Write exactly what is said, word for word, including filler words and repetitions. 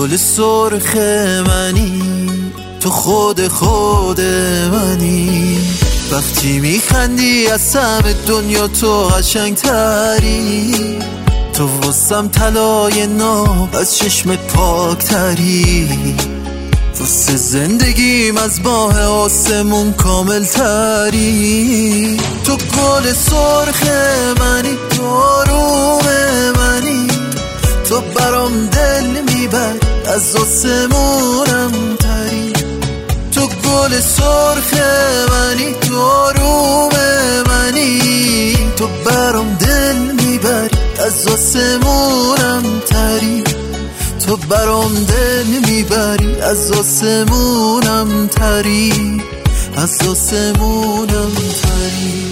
گل سرخ منی، تو خود خود منی. وقتی میخندی از همه دنیا تو قشنگتری، تو واسم طلای ناب از چشم پاکتری. واسه زندگیم از ماه آسمون کامل تری. تو گل سرخ منی، تو آروم منی، تو برام دل میبر از آسمونم تری. تو گل سرخ منی، تو آروم منی، تو برام دل میبری از آسمونم تری. تو برام دل میبری از آسمونم تری، از آسمونم تری.